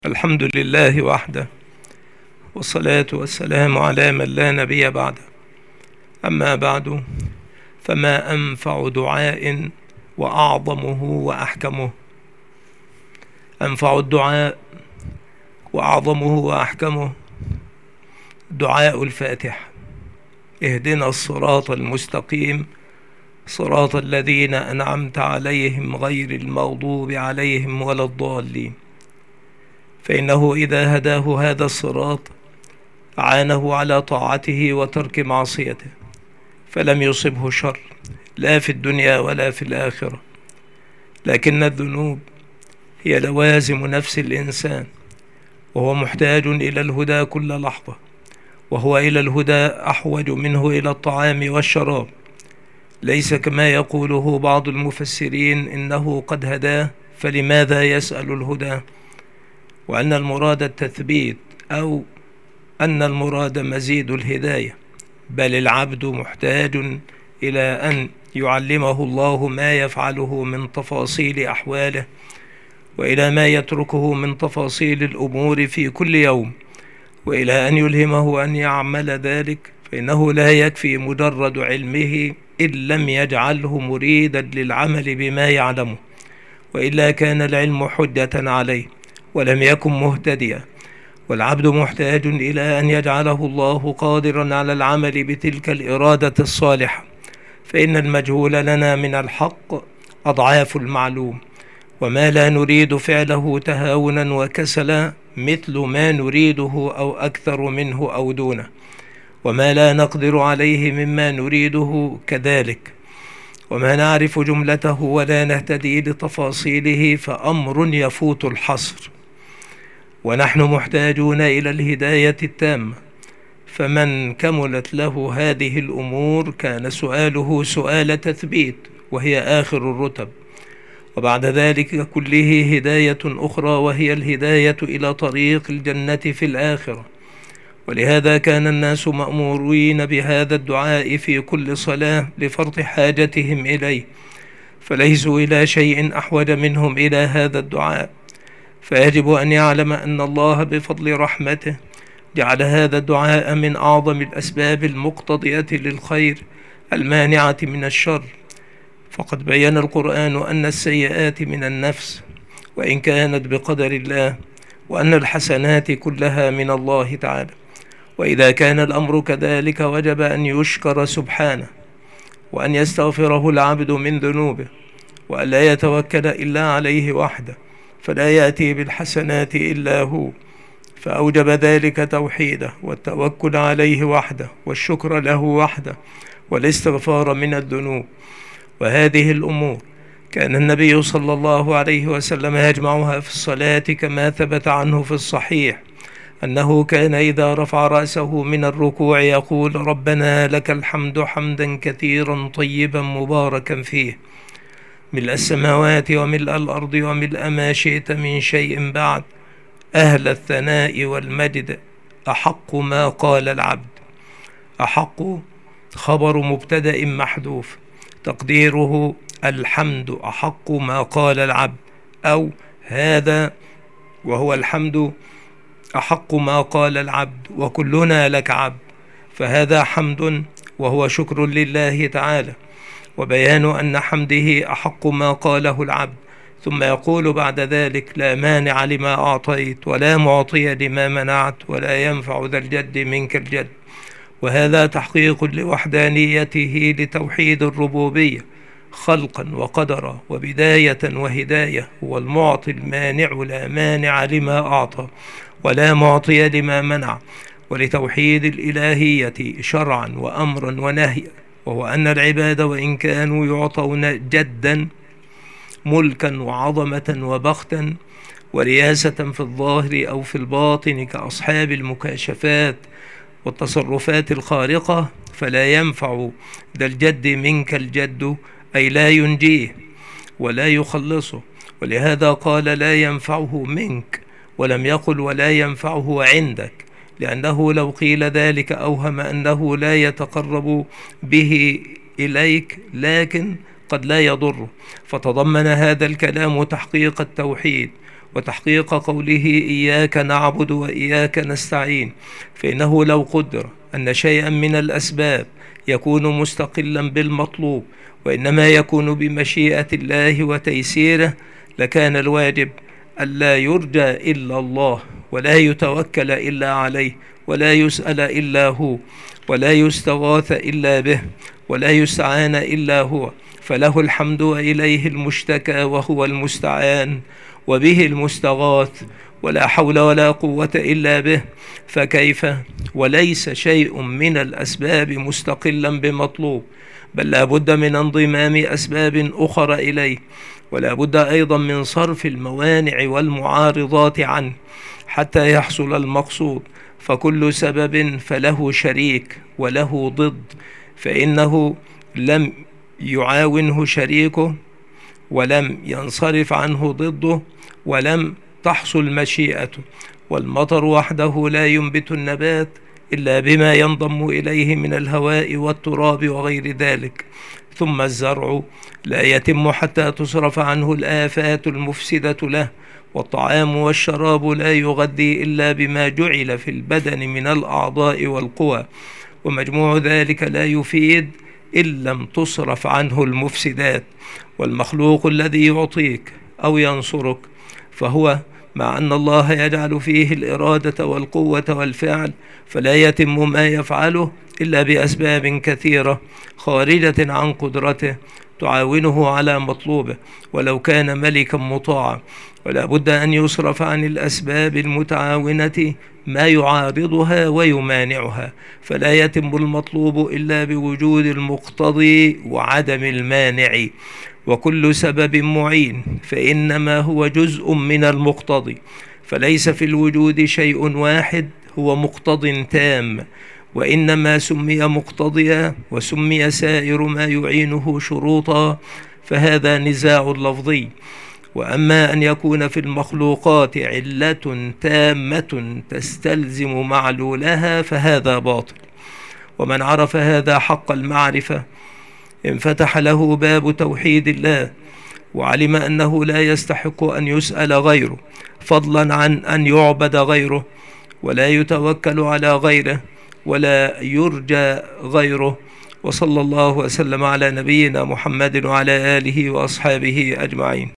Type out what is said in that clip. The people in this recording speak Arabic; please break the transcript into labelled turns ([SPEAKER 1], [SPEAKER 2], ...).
[SPEAKER 1] الحمد لله وحده، والصلاة والسلام على من لا نبي بعده. أما بعد، فما أنفع دعاء وأعظمه وأحكمه. أنفع الدعاء وأعظمه وأحكمه دعاء الفاتحة: اهدنا الصراط المستقيم صراط الذين أنعمت عليهم غير المغضوب عليهم ولا الضالين. فإنه إذا هداه هذا الصراط أعانه على طاعته وترك معصيته، فلم يصبه شر لا في الدنيا ولا في الآخرة. لكن الذنوب هي لوازم نفس الإنسان، وهو محتاج إلى الهدى كل لحظة، وهو إلى الهدى أحوج منه إلى الطعام والشراب. ليس كما يقوله بعض المفسرين إنه قد هداه فلماذا يسأل الهدى، وأن المراد التثبيت، أو أن المراد مزيد الهداية. بل العبد محتاج إلى أن يعلمه الله ما يفعله من تفاصيل أحواله، وإلى ما يتركه من تفاصيل الأمور في كل يوم، وإلى أن يلهمه أن يعمل ذلك. فإنه لا يكفي مجرد علمه إن لم يجعله مريدا للعمل بما يعلمه، وإلا كان العلم حجة عليه ولم يكن مهتديا. والعبد محتاج إلى أن يجعله الله قادرا على العمل بتلك الإرادة الصالحة، فإن المجهول لنا من الحق أضعاف المعلوم، وما لا نريد فعله تهاونا وكسلا مثل ما نريده أو أكثر منه أو دونه، وما لا نقدر عليه مما نريده كذلك، وما نعرف جملته ولا نهتدي لتفاصيله فأمر يفوت الحصر. ونحن محتاجون إلى الهداية التامة، فمن كملت له هذه الأمور كان سؤاله سؤال تثبيت، وهي آخر الرتب. وبعد ذلك كله هداية أخرى، وهي الهداية إلى طريق الجنة في الآخرة. ولهذا كان الناس مأمورين بهذا الدعاء في كل صلاة لفرط حاجتهم إليه، فليسوا إلى شيء أحوج منهم إلى هذا الدعاء. فيجب أن يعلم أن الله بفضل رحمته جعل هذا الدعاء من أعظم الأسباب المقتضية للخير المانعة من الشر. فقد بين القرآن أن السيئات من النفس وإن كانت بقدر الله، وأن الحسنات كلها من الله تعالى. وإذا كان الأمر كذلك وجب أن يشكر سبحانه، وأن يستغفره العبد من ذنوبه، وأن لا يتوكل إلا عليه وحده، فلا يأتي بالحسنات إلا هو. فأوجب ذلك توحيده والتوكل عليه وحده، والشكر له وحده، والاستغفار من الذنوب. وهذه الأمور كان النبي صلى الله عليه وسلم يجمعها في الصلاة، كما ثبت عنه في الصحيح أنه كان إذا رفع رأسه من الركوع يقول: ربنا لك الحمد حمدا كثيرا طيبا مباركا فيه، ملء السماوات وملء الأرض وملء ما شئت من شيء بعد، أهل الثناء والمجد، أحق ما قال العبد. أحق خبر مبتدأ محذوف تقديره الحمد أحق ما قال العبد، أو هذا وهو الحمد أحق ما قال العبد، وكلنا لك عبد. فهذا حمد وهو شكر لله تعالى، وبيان أن حمده أحق ما قاله العبد. ثم يقول بعد ذلك: لا مانع لما أعطيت ولا معطي لما منعت ولا ينفع ذا الجد منك الجد. وهذا تحقيق لوحدانيته لتوحيد الربوبية خلقا وقدرا وبداية وهداية. هو المعطي المانع، لا مانع لما أعطى ولا معطي لما منع. ولتوحيد الإلهية شرعا وأمرا ونهيا، وهو أن العباد وإن كانوا يعطون جدا ملكا وعظمة وبختا ورياسة في الظاهر أو في الباطن كأصحاب المكاشفات والتصرفات الخارقة، فلا ينفع ذا الجد منك الجد، أي لا ينجيه ولا يخلصه. ولهذا قال: لا ينفعه منك، ولم يقل ولا ينفعه عندك، لأنه لو قيل ذلك أوهم أنه لا يتقرب به إليك، لكن قد لا يضره. فتضمن هذا الكلام تحقيق التوحيد، وتحقيق قوله إياك نعبد وإياك نستعين، فإنه لو قدر أن شيئا من الأسباب يكون مستقلا بالمطلوب وإنما يكون بمشيئة الله وتيسيره، لكان الواجب ألا يرجى إلا الله، ولا يتوكل إلا عليه، ولا يسأل إلا هو، ولا يستغاث إلا به، ولا يستعان إلا هو، فله الحمد وإليه المشتكى وهو المستعان وبه المستغاث، ولا حول ولا قوة إلا به. فكيف وليس شيء من الأسباب مستقلا بمطلوب، بل لا بد من انضمام أسباب أخرى إليه، ولا بد أيضا من صرف الموانع والمعارضات عنه حتى يحصل المقصود. فكل سبب فله شريك وله ضد، فإنه لم يعاونه شريكه ولم ينصرف عنه ضده ولم تحصل مشيئته. والمطر وحده لا ينبت النبات إلا بما ينضم إليه من الهواء والتراب وغير ذلك. ثم الزرع لا يتم حتى تصرف عنه الآفات المفسدة له، والطعام والشراب لا يغذي إلا بما جعل في البدن من الأعضاء والقوى، ومجموع ذلك لا يفيد إن لم تصرف عنه المفسدات. والمخلوق الذي يعطيك أو ينصرك فهو مع أن الله يجعل فيه الإرادة والقوة والفعل، فلا يتم ما يفعله إلا بأسباب كثيرة خارجة عن قدرته تعاونه على مطلوبه ولو كان ملكا مطاعا. ولا بد أن يصرف عن الأسباب المتعاونة ما يعارضها ويمانعها، فلا يتم المطلوب إلا بوجود المقتضي وعدم المانع. وكل سبب معين فإنما هو جزء من المقتضي، فليس في الوجود شيء واحد هو مقتض تام، وإنما سمي مقتضيا وسمي سائر ما يعينه شروطا، فهذا نزاع لفظي. وأما أن يكون في المخلوقات علة تامة تستلزم معلولها فهذا باطل. ومن عرف هذا حق المعرفة انفتح له باب توحيد الله، وعلم أنه لا يستحق أن يسأل غيره فضلا عن أن يعبد غيره، ولا يتوكل على غيره، ولا يرجى غيره. وصلى الله وسلم على نبينا محمد وعلى آله وأصحابه أجمعين.